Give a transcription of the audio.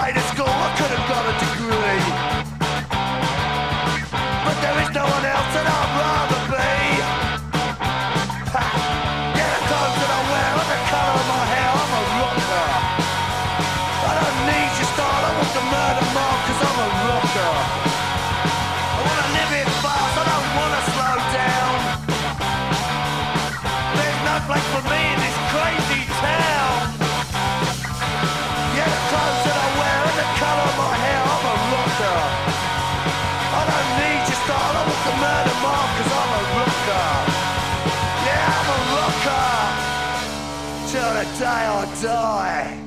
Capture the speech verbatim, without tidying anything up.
stayed at school, I could have got a degree. But there is no one else that I'd rather be. Ha! Yeah, the clothes that I wear and the colour of my hair, I'm a rocker. I don't need your style, I want the murder mark, cause I'm a rocker. I wanna live it fast, I don't wanna slow down. There's no place for me in this crazy town. Yeah, the clothes that I wear and the colour of my hair, I'm a rocker. I don't need your style, I want the murder mark, cause I'm a rocker. Yeah, I'm a rocker till the day I die.